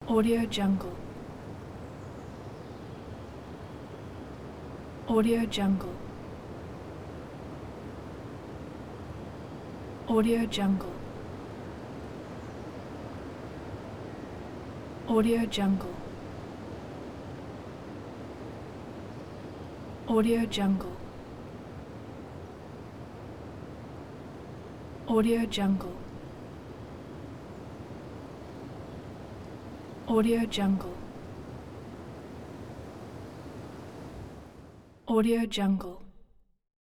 Audio Jungle. Audio Jungle. Audio Jungle. Audio Jungle. Audio Jungle. Audio Jungle. Audio Jungle. Audio Jungle.